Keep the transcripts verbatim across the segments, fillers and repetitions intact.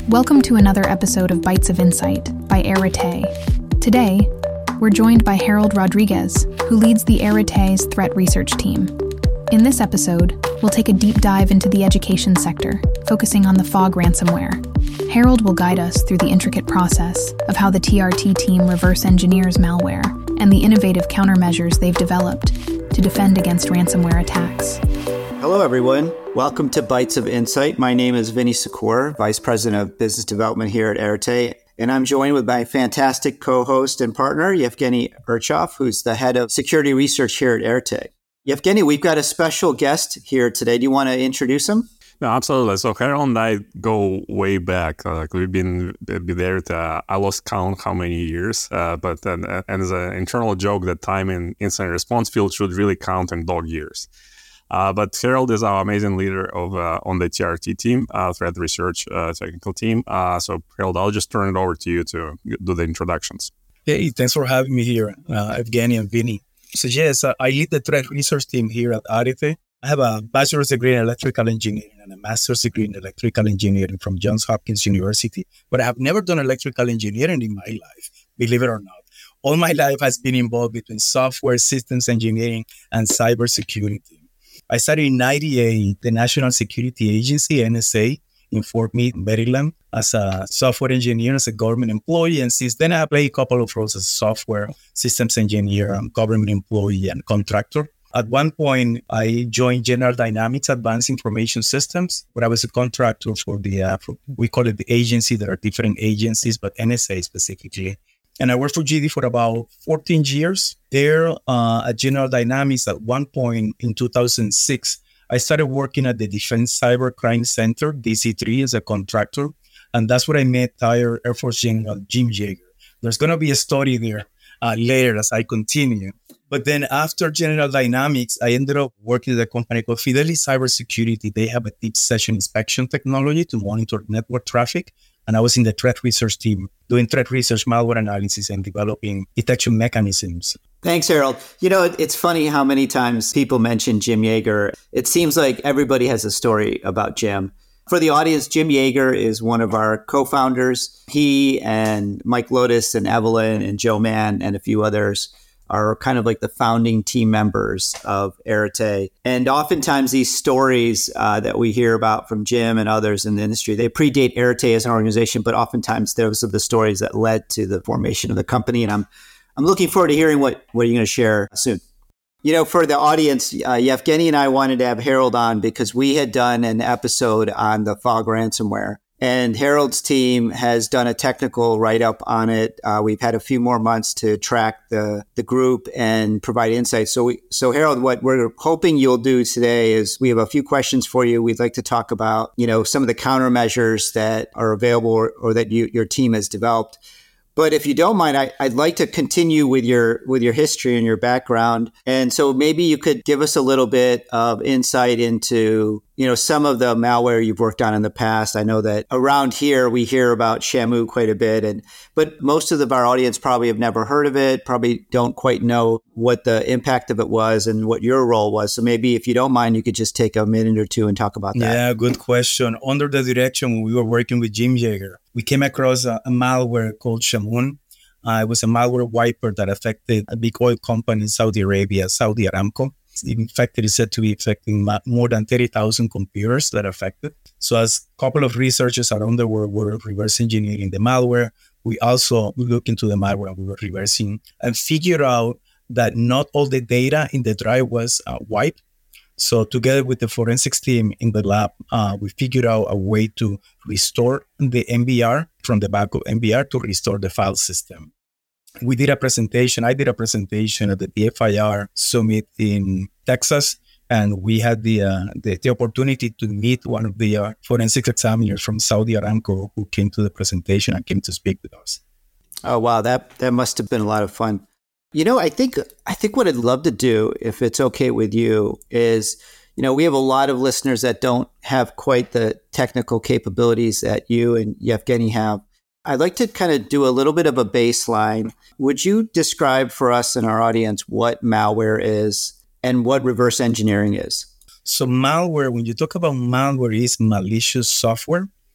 Welcome to another episode of Bites of Insight by Arete. Today, we're joined by Harold Rodriguez, who leads the Arete's threat research team. In this episode, we'll take a deep dive into the education sector, focusing on the Fog ransomware. Harold will guide us through the intricate process of how the T R T team reverse engineers malware and the innovative countermeasures they've developed to defend against ransomware attacks. Hello, everyone. Welcome to Bites of Insight. My name is Vinny Secor, Vice President of Business Development here at Arete, and I'm joined with my fantastic co-host and partner, Yevgeny Urchov, who's the head of security research here at Arete. Yevgeny, we've got a special guest here today. Do you want to introduce him? No, absolutely. So Harold and I go way back. Uh, like we've been there. To, I lost count how many years. Uh, but then, uh, and as an internal joke, that time in incident response field should really count in dog years. Uh, but Harold is our amazing leader of uh, on the T R T team, uh, threat research uh, technical team. Uh, so Harold, I'll just turn it over to you to do the introductions. Hey, thanks for having me here, uh, Evgeny and Vinny. So yes, uh, I lead the threat research team here at Arete. I have a bachelor's degree in electrical engineering and a master's degree in electrical engineering from Johns Hopkins University. But I have never done electrical engineering in my life, believe it or not. All my life has been involved between software, systems engineering, and cybersecurity. I started in ninety-eight, the National Security Agency, N S A, in Fort Meade, Maryland, as a software engineer, as a government employee. And since then, I played a couple of roles as a software systems engineer, government employee, and contractor. At one point, I joined General Dynamics Advanced Information Systems, where I was a contractor for the, uh, for, we call it the agency. There are different agencies, but N S A specifically. And I worked for G D for about fourteen years. There uh, at General Dynamics, at one point in two thousand six, I started working at the Defense Cyber Crime Center, D C three, as a contractor. And that's where I met retired Air Force General Jim Yeager. There's going to be a story there uh, later as I continue. But then after General Dynamics, I ended up working at a company called Fidelity Cybersecurity. They have a deep session inspection technology to monitor network traffic. And I was in the threat research team doing threat research, malware analysis, and developing detection mechanisms. Thanks, Harold. You know, it's funny how many times people mention Jim Yeager. It seems like everybody has a story about Jim. For the audience, Jim Yeager is one of our co-founders. He and Mike Lotus and Evelyn and Joe Mann and a few others are kind of like the founding team members of Arete. And oftentimes these stories uh, that we hear about from Jim and others in the industry, they predate Arete as an organization, but oftentimes those are the stories that led to the formation of the company. And I'm I'm looking forward to hearing what, what you're going to share soon. You know, for the audience, uh, Yevgeny and I wanted to have Harold on because we had done an episode on the Fog ransomware. And Harold's team has done a technical write-up on it. Uh, we've had a few more months to track the, the group and provide insights. So, we, so Harold, what we're hoping you'll do today is we have a few questions for you. We'd like to talk about, you know, some of the countermeasures that are available or, or that you, your team has developed. But if you don't mind, I, I'd like to continue with your with your history and your background. And so maybe you could give us a little bit of insight into, you know, some of the malware you've worked on in the past. I know that around here we hear about Shamu quite a bit, and but most of the, our audience probably have never heard of it, probably don't quite know what the impact of it was and what your role was. So maybe if you don't mind, you could just take a minute or two and talk about that. Yeah, good question. Under the direction when we were working with Jim Yeager, we came across a, a malware called Shamoon. Uh, it was a malware wiper that affected a big oil company in Saudi Arabia, Saudi Aramco. In fact, it is said to be affecting more than thirty thousand computers that are affected. So as a couple of researchers around the world were reverse engineering the malware, we also looked into the malware and we were reversing and figured out that not all the data in the drive was uh, wiped. So together with the forensics team in the lab, uh, we figured out a way to restore the M B R from the backup M B R to restore the file system. We did a presentation. I did a presentation at the D F I R Summit in Texas, and we had the uh, the, the opportunity to meet one of the uh, forensics examiners from Saudi Aramco who came to the presentation and came to speak with us. Oh, wow. That that must have been a lot of fun. You know, I think I think what I'd love to do, if it's okay with you, is, you know, we have a lot of listeners that don't have quite the technical capabilities that you and Yevgeny have. I'd like to kind of do a little bit of a baseline. Would you describe for us and our audience what malware is and what reverse engineering is? So malware, when you talk about malware, is malicious software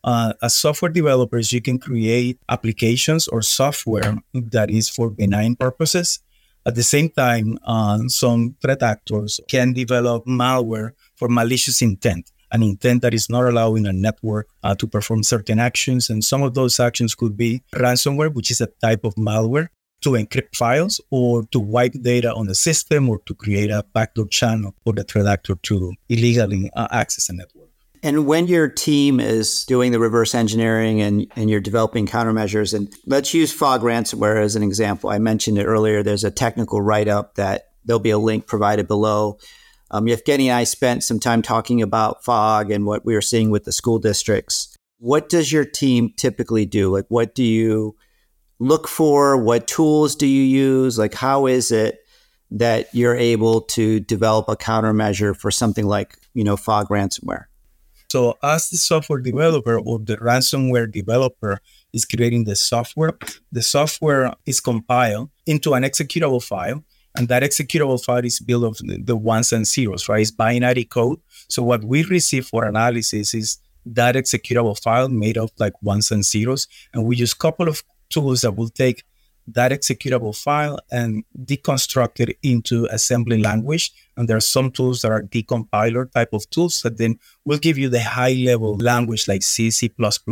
Uh, as software developers, you can create applications or software that is for benign purposes. At the same time, uh, some threat actors can develop malware for malicious intent, an intent that is not allowing a network uh, to perform certain actions. And some of those actions could be ransomware, which is a type of malware, to encrypt files or to wipe data on the system or to create a backdoor channel for the threat actor to illegally uh, access a network. And when your team is doing the reverse engineering and, and you're developing countermeasures, and let's use Fog ransomware as an example. I mentioned it earlier. There's a technical write-up that there'll be a link provided below. Um, Yevgeny and I spent some time talking about Fog and what we were seeing with the school districts. What does your team typically do? Like, what do you look for? What tools do you use? Like, how is it that you're able to develop a countermeasure for something like, you know, Fog ransomware? So as the software developer or the ransomware developer is creating the software, the software is compiled into an executable file. And that executable file is built of the, the ones and zeros, right? It's binary code. So what we receive for analysis is that executable file made of like ones and zeros. And we use a couple of tools that will take that executable file and deconstruct it into assembly language. And there are some tools that are decompiler type of tools that then will give you the high level language like C, C++,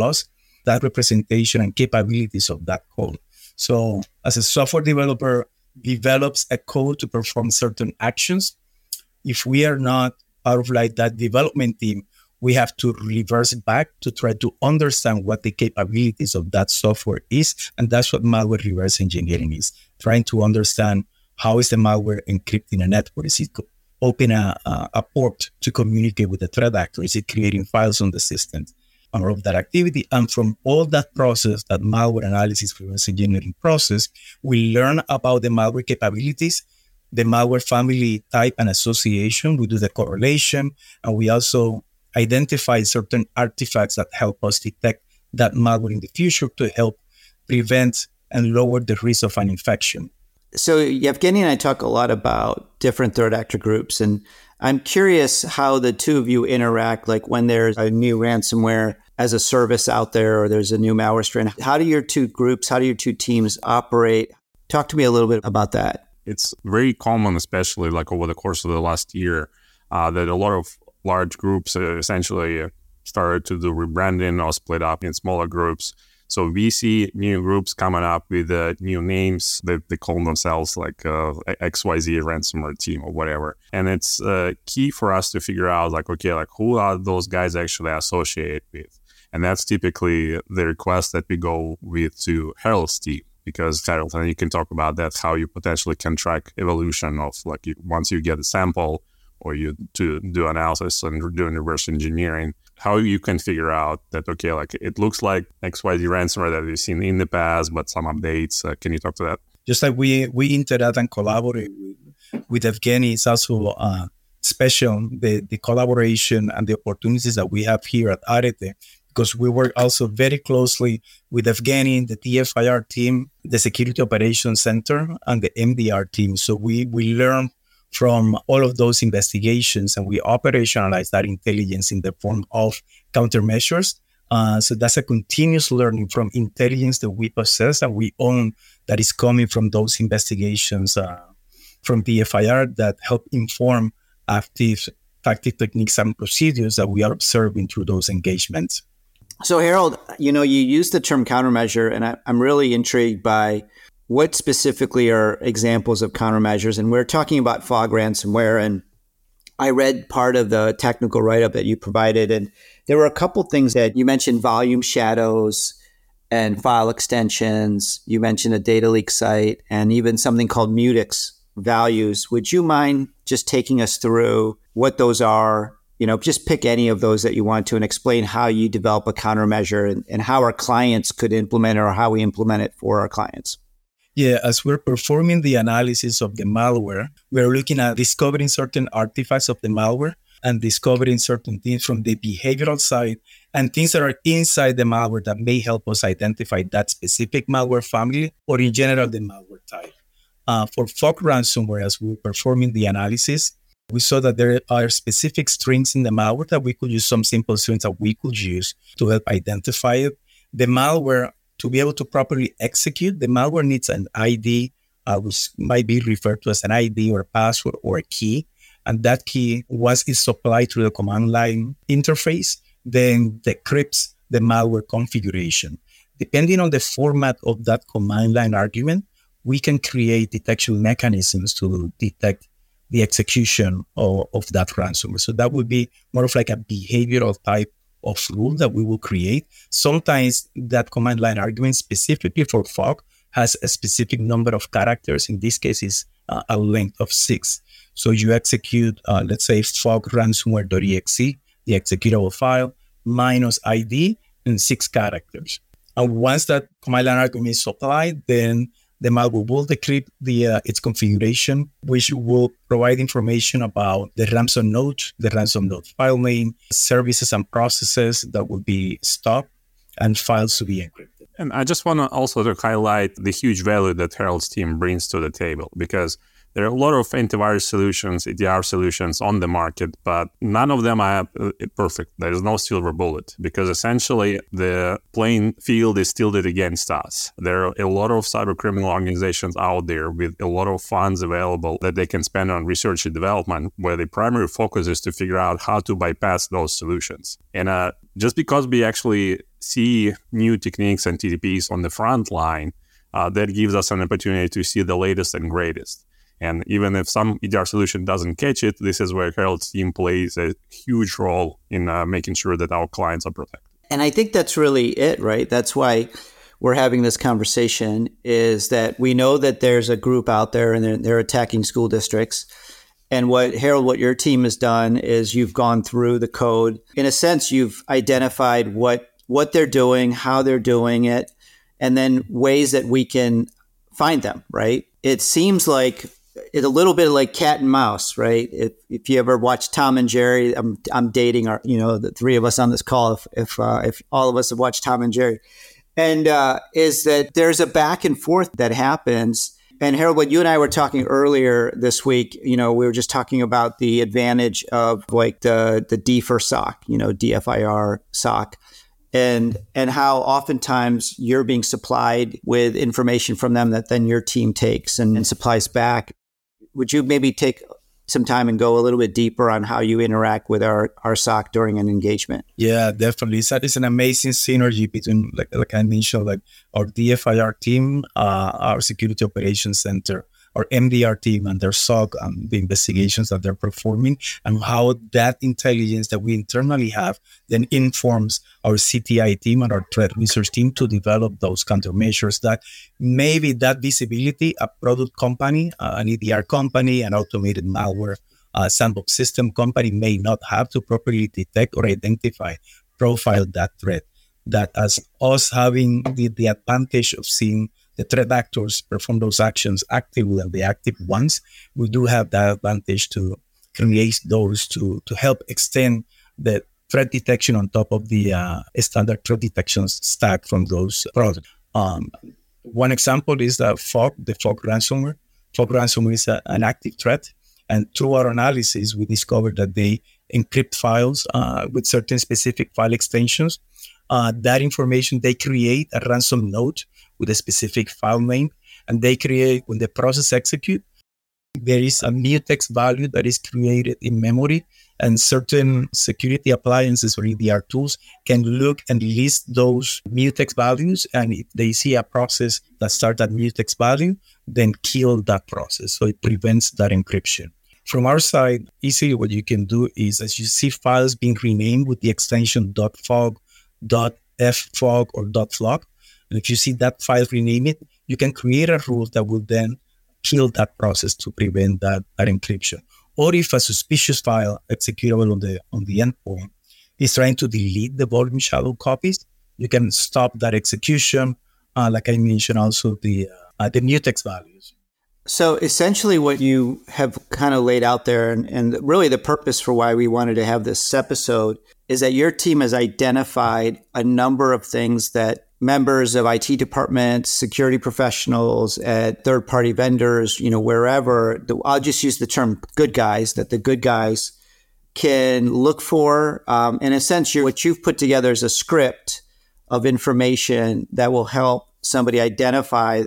that representation and capabilities of that code. So as a software developer develops a code to perform certain actions, if we are not out of like that development team, we have to reverse it back to try to understand what the capabilities of that software is. And that's what malware reverse engineering is, trying to understand how is the malware encrypting a network? Is it opening a, a, a port to communicate with the threat actor? Is it creating files on the system? And all of that activity. And from all that process, that malware analysis reverse engineering process, we learn about the malware capabilities, the malware family type and association. We do the correlation, and we also identify certain artifacts that help us detect that malware in the future to help prevent and lower the risk of an infection. So Yevgeny and I talk a lot about different threat actor groups, and I'm curious how the two of you interact, like when there's a new ransomware as a service out there or there's a new malware strain. How do your two groups, how do your two teams operate? Talk to me a little bit about that. It's very common, especially like over the course of the last year, uh, that a lot of large groups uh, essentially started to do rebranding or split up in smaller groups. So we see new groups coming up with uh, new names that they call themselves like uh, X Y Z ransomware team or whatever. And it's uh, key for us to figure out like, okay, like who are those guys actually associated with? And that's typically the request that we go with to Harold's team. Because Harold, and you can talk about that, how you potentially can track evolution of like you, once you get a sample or you to do analysis and doing reverse engineering, how you can figure out that, okay, like it looks like X Y Z ransomware that we've seen in the past, but some updates. Uh, can you talk to that? Just like we we interact and collaborate with, with Evgeny, it's also uh, special, the, the collaboration and the opportunities that we have here at Arete, because we work also very closely with Evgeny, the T F I R team, the Security Operations Center, and the M D R team. So we, we learn from all of those investigations and we operationalize that intelligence in the form of countermeasures. Uh, so that's a continuous learning from intelligence that we possess and we own that is coming from those investigations uh, from T F I R that help inform active tactic techniques and procedures that we are observing through those engagements. So Harold, you know, you use the term countermeasure, and I, I'm really intrigued by what specifically are examples of countermeasures. And we're talking about Fog ransomware, and I read part of the technical write-up that you provided, and there were a couple things that you mentioned: volume shadows and file extensions. You mentioned a data leak site and even something called Mutex values. Would you mind just taking us through what those are? You know, just pick any of those that you want to and explain how you develop a countermeasure and, and how our clients could implement it or how we implement it for our clients. Yeah, as we're performing the analysis of the malware, we're looking at discovering certain artifacts of the malware and discovering certain things from the behavioral side and things that are inside the malware that may help us identify that specific malware family or in general the malware type. Uh, for Fog ransomware, as we're performing the analysis, we saw that there are specific strings in the malware that we could use, some simple strings that we could use to help identify it. The malware, to be able to properly execute, the malware needs an I D, uh, which might be referred to as an I D or a password or a key. And that key, once it's supplied through the command line interface, then decrypts the malware configuration. Depending on the format of that command line argument, we can create detection mechanisms to detect the execution of, of that ransomware. So that would be more of like a behavioral type of rule that we will create. Sometimes that command line argument specifically for F O G has a specific number of characters. In this case, is uh, a length of six. So you execute, uh, let's say, F O G ransomware.exe, the executable file, minus I D and six characters. And once that command line argument is applied, then the malware will decrypt the uh, its configuration, which will provide information about the ransom node, the ransom node file name, services and processes that will be stopped, and files to be encrypted. And I just want to also to highlight the huge value that Harold's team brings to the table, because there are a lot of antivirus solutions, E D R solutions on the market, but none of them are perfect. There is no silver bullet, because essentially the playing field is tilted against us. There are a lot of cyber criminal organizations out there with a lot of funds available that they can spend on research and development, where the primary focus is to figure out how to bypass those solutions. And uh, just because we actually see new techniques and T T Ps on the front line, uh, that gives us an opportunity to see the latest and greatest. And even if some E D R solution doesn't catch it, this is where Harold's team plays a huge role in uh, making sure that our clients are protected. And I think that's really it, right? That's why we're having this conversation, is that we know that there's a group out there and they're, they're attacking school districts. And what, Harold, what your team has done is you've gone through the code. In a sense, you've identified what what they're doing, how they're doing it, and then ways that we can find them, right? It seems like it's a little bit like cat and mouse, right? If if you ever watch Tom and Jerry, I'm I'm dating our, you know, the three of us on this call. If if uh, if all of us have watched Tom and Jerry, and uh, is that there's a back and forth that happens. And Harold, what you and I were talking earlier this week, you know, we were just talking about the advantage of like the the D for S O C, you know, D F I R S O C. And and how oftentimes you're being supplied with information from them that then your team takes and, and supplies back. Would you maybe take some time and go a little bit deeper on how you interact with our, our S O C during an engagement? Yeah, definitely. It's, it's an amazing synergy between, like, like I mentioned, like our D F I R team, uh, our Security Operations Center, our M D R team, and their S O C, and the investigations that they're performing, and how that intelligence that we internally have then informs our C T I team and our threat research team to develop those countermeasures that maybe that visibility, a product company, uh, an E D R company, an automated malware uh, sandbox system company may not have to properly detect or identify, profile that threat. That as us having the, the advantage of seeing the threat actors perform those actions actively and the active ones, we do have that advantage to create those to, to help extend the threat detection on top of the uh, standard threat detection stack from those products. Um, one example is the F O G, the F O G ransomware. F O G ransomware is a, an active threat. And through our analysis, we discovered that they encrypt files uh, with certain specific file extensions. Uh, that information, they create a ransom node with a specific file name, and they create, when the process execute, there is a mutex value that is created in memory, and certain security appliances or E D R tools can look and list those mutex values, and if they see a process that starts at mutex value, then kill that process. So it prevents that encryption. From our side, easily what you can do is, as you see files being renamed with the extension .fog, .ffog, or .flog, and if you see that file, rename it, you can create a rule that will then kill that process to prevent that, that encryption. Or if a suspicious file executable on the on the endpoint is trying to delete the volume shadow copies, you can stop that execution. Uh, like I mentioned, also the uh, the mutex values. So essentially what you have kind of laid out there, and, and really the purpose for why we wanted to have this episode, is that your team has identified a number of things that members of I T departments, security professionals at third-party vendors, you know, wherever, the, I'll just use the term good guys, that the good guys can look for. Um, in a sense, you're, what you've put together is a script of information that will help somebody identify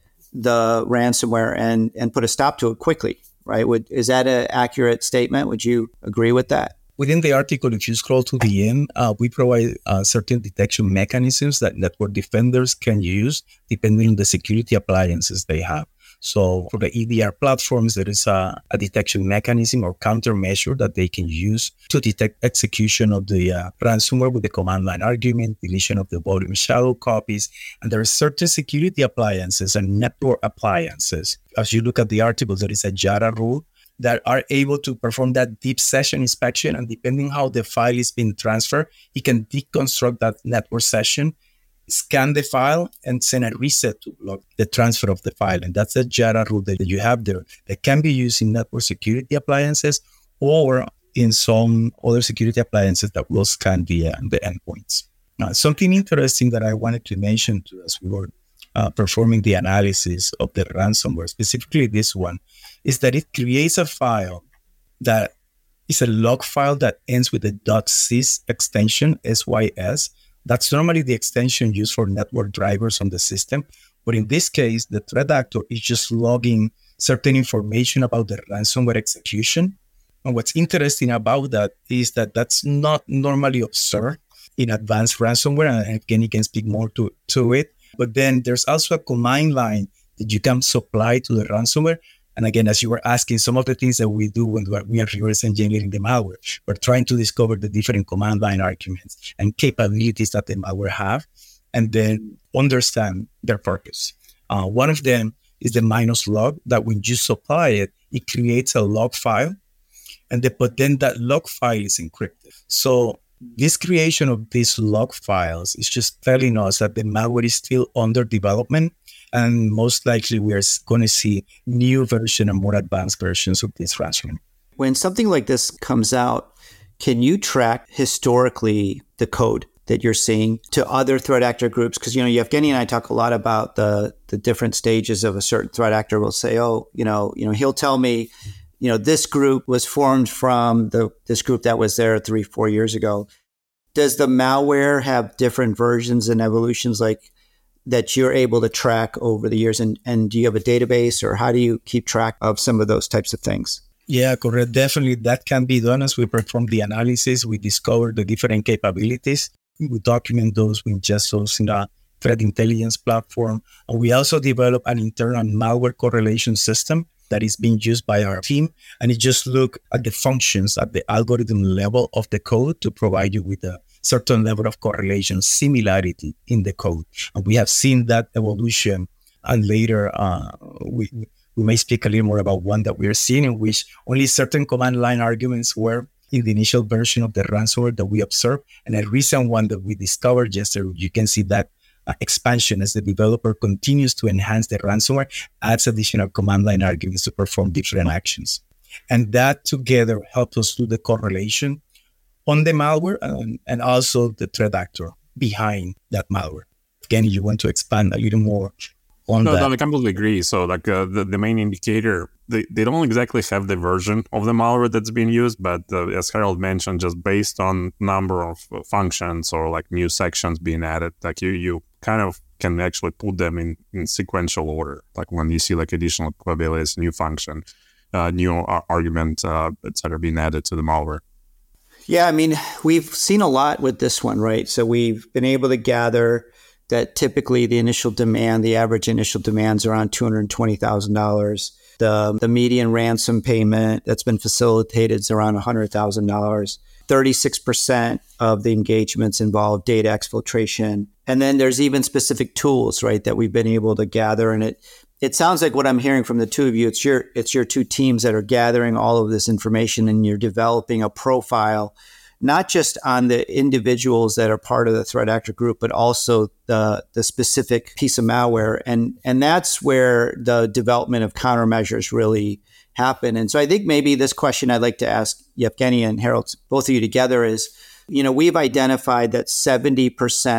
the ransomware and, and put a stop to it quickly, right? Would, is that an accurate statement? Would you agree with that? Within the article, if you scroll to the end, uh, we provide uh, certain detection mechanisms that network defenders can use depending on the security appliances they have. So for the E D R platforms, there is a, a detection mechanism or countermeasure that they can use to detect execution of the uh, ransomware with the command line argument, deletion of the volume shadow copies. And there are certain security appliances and network appliances. As you look at the article, there is a JARA rule that are able to perform that deep session inspection. And depending how the file is being transferred, it can deconstruct that network session, scan the file, and send a reset to block the transfer of the file. And that's a JARA rule that you have there that can be used in network security appliances or in some other security appliances that will scan the, uh, the endpoints. Now, something interesting that I wanted to mention to us, we were uh, performing the analysis of the ransomware, specifically this one, is that it creates a file that is a log file that ends with a .sys extension, S Y S. That's normally the extension used for network drivers on the system. But in this case, the threat actor is just logging certain information about the ransomware execution. And what's interesting about that is that that's not normally observed in advanced ransomware. And again, you can speak more to, to it. But then there's also a command line that you can supply to the ransomware. And again, as you were asking, some of the things that we do when we are reverse engineering the malware, we're trying to discover the different command line arguments and capabilities that the malware have, and then understand their purpose. Uh, one of them is the minus log, that when you supply it, it creates a log file, and the, but then that log file is encrypted. So this creation of these log files is just telling us that the malware is still under development. And most likely we are going to see new version and more advanced versions of this ransomware. When something like this comes out, can you track historically the code that you're seeing to other threat actor groups? Because, you know, Yevgeny and I talk a lot about the the different stages of a certain threat actor. Will say, oh, you know, you know, he'll tell me, you know, this group was formed from the this group that was there three, four years ago. Does the malware have different versions and evolutions like that you're able to track over the years? And, and do you have a database, or how do you keep track of some of those types of things? Yeah, correct. Definitely that can be done as we perform the analysis. We discover the different capabilities. We document those. We ingest those in a threat intelligence platform. And we also develop an internal malware correlation system that is being used by our team. And it just look at the functions at the algorithm level of the code to provide you with a certain level of correlation, similarity in the code. And we have seen that evolution. And later, uh, we, we may speak a little more about one that we are seeing in which only certain command line arguments were in the initial version of the ransomware that we observed. And a recent one that we discovered yesterday, you can see that uh, expansion as the developer continues to enhance the ransomware, adds additional command line arguments to perform different actions. And that together helps us do the correlation on the malware and, and also the threat actor behind that malware. Again, you want to expand a little more on no, that? No, I completely agree. So like uh, the, the main indicator, they, they don't exactly have the version of the malware that's being used, but uh, as Harold mentioned, just based on number of uh, functions or like new sections being added, like you, you kind of can actually put them in, in sequential order. Like when you see like additional capabilities, new function, uh, new ar- argument, uh, et cetera, being added to the malware. Yeah, I mean, we've seen a lot with this one, right? So we've been able to gather that typically the initial demand, the average initial demand is around two hundred twenty thousand dollars. The, the median ransom payment that's been facilitated is around one hundred thousand dollars. thirty-six percent of the engagements involve data exfiltration. And then there's even specific tools, right, that we've been able to gather. And it it sounds like what I'm hearing from the two of you, it's your it's your two teams that are gathering all of this information, and you're developing a profile, not just on the individuals that are part of the threat actor group, but also the the specific piece of malware. And and that's where the development of countermeasures really happen. And so I think maybe this question I'd like to ask Yevgeny and Harold, both of you together, is, you know, we've identified that seventy percent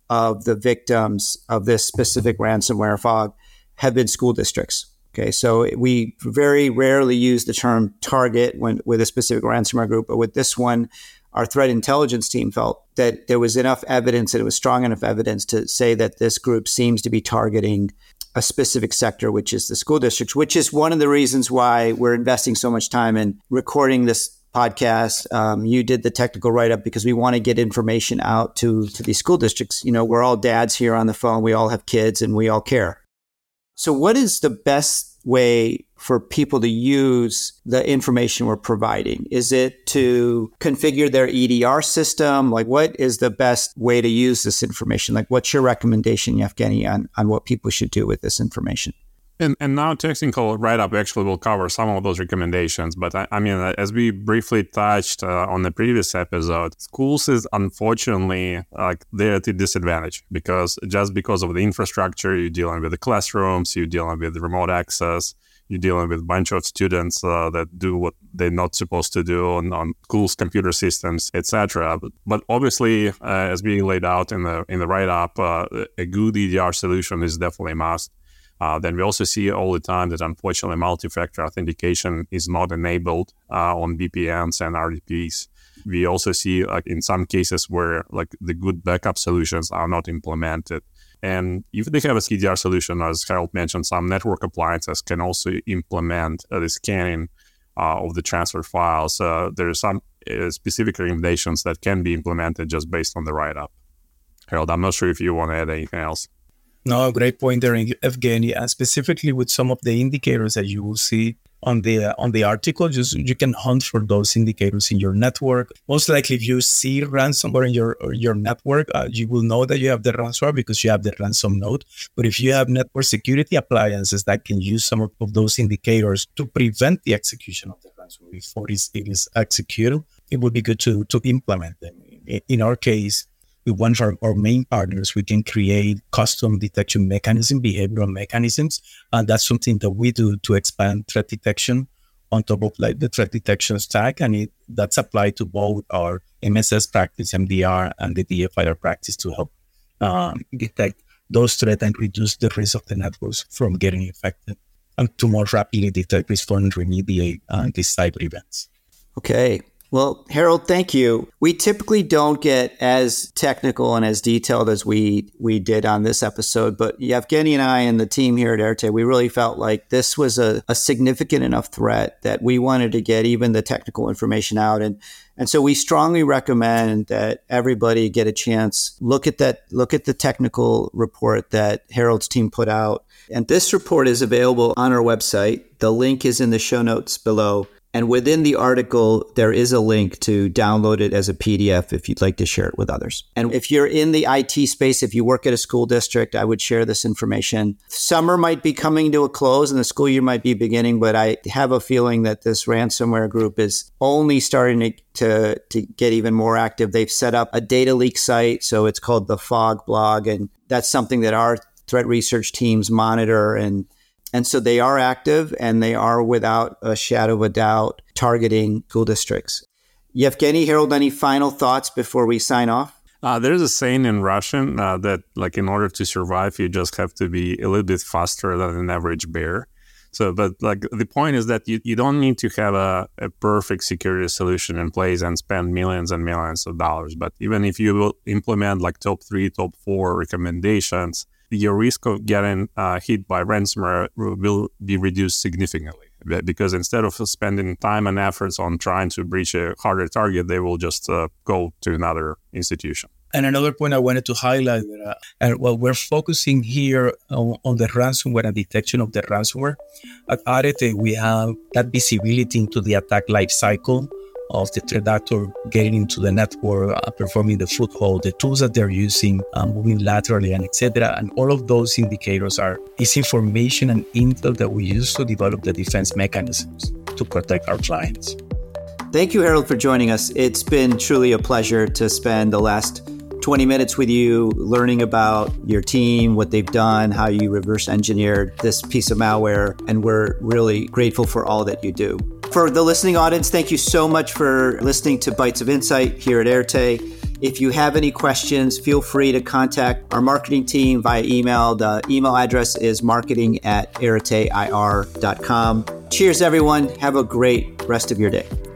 of the victims of this specific ransomware fog have been school districts. Okay, so we very rarely use the term target when with a specific ransomware group, but with this one, our threat intelligence team felt that there was enough evidence, that it was strong enough evidence to say that this group seems to be targeting a specific sector, which is the school districts, which is one of the reasons why we're investing so much time in recording this podcast. Um, you did the technical write-up because we want to get information out to, to these school districts. You know, we're all dads here on the phone. We all have kids and we all care. So what is the best way for people to use the information we're providing? Is it to configure their E D R system? Like, what is the best way to use this information? Like, what's your recommendation, Yevgeny, on, on what people should do with this information? And and now technical write-up actually will cover some of those recommendations. But I, I mean, as we briefly touched uh, on the previous episode, schools is unfortunately like they're at a disadvantage because just because of the infrastructure, you're dealing with the classrooms, you're dealing with remote access, you're dealing with a bunch of students uh, that do what they're not supposed to do on, on schools' computer systems, et cetera. But, but obviously, uh, as being laid out in the in the write-up, uh, a good E D R solution is definitely a must. Uh, then we also see all the time that unfortunately multi-factor authentication is not enabled uh, on V P Ns and R D Ps. We also see like in some cases where like the good backup solutions are not implemented. And if they have a E D R solution, as Harold mentioned, some network appliances can also implement uh, the scanning uh, of the transfer files. Uh, there are some uh, specific recommendations that can be implemented just based on the write-up. Harold, I'm not sure if you want to add anything else. No, great point there, Evgeny. And specifically with some of the indicators that you will see on the uh, on the article, just you can hunt for those indicators in your network. Most likely, if you see ransomware in your your network, uh, you will know that you have the ransomware because you have the ransom node. But if you have network security appliances that can use some of, of those indicators to prevent the execution of the ransomware before it is, it is executed, it would be good to to implement them. In, in our case, with one of our, our main partners, we can create custom detection mechanism, behavioral mechanisms. And that's something that we do to expand threat detection on top of like the threat detection stack. And it, that's applied to both our M S S practice, M D R, and the D F I R practice to help um, detect those threats and reduce the risk of the networks from getting infected and to more rapidly detect, respond, and remediate uh, these cyber events. Okay. Well, Harold, thank you. We typically don't get as technical and as detailed as we we did on this episode, but Yevgeny and I and the team here at Arete, we really felt like this was a, a significant enough threat that we wanted to get even the technical information out. And and so we strongly recommend that everybody get a chance, look at that, look at the technical report that Harold's team put out. And this report is available on our website. The link is in the show notes below. And within the article, there is a link to download it as a P D F if you'd like to share it with others. And if you're in the I T space, if you work at a school district, I would share this information. Summer might be coming to a close and the school year might be beginning, but I have a feeling that this ransomware group is only starting to, to, to get even more active. They've set up a data leak site, so it's called the Fog Blog, and that's something that our threat research teams monitor. And And so they are active and they are without a shadow of a doubt targeting school districts. Yevgeny, Harold, any final thoughts before we sign off? Uh, there's a saying in Russian uh, that like in order to survive, you just have to be a little bit faster than an average bear. So, but like the point is that you, you don't need to have a, a perfect security solution in place and spend millions and millions of dollars. But even if you will implement like top three, top four recommendations, your risk of getting uh, hit by ransomware will be reduced significantly because instead of spending time and efforts on trying to breach a harder target, they will just uh, go to another institution. And another point I wanted to highlight, uh, and well, we're focusing here on, on the ransomware and detection of the ransomware. At Arete, we have that visibility into the attack life cycle of the threat actor getting into the network, uh, performing the foothold, the tools that they're using, uh, moving laterally, and et cetera. And all of those indicators are is information and intel that we use to develop the defense mechanisms to protect our clients. Thank you, Harold, for joining us. It's been truly a pleasure to spend the last twenty minutes with you learning about your team, what they've done, how you reverse engineered this piece of malware. And we're really grateful for all that you do. For the listening audience, thank you so much for listening to Bytes of Insight here at Arete. If you have any questions, feel free to contact our marketing team via email. The email address is marketing at arete I R dot com. Cheers, everyone. Have a great rest of your day.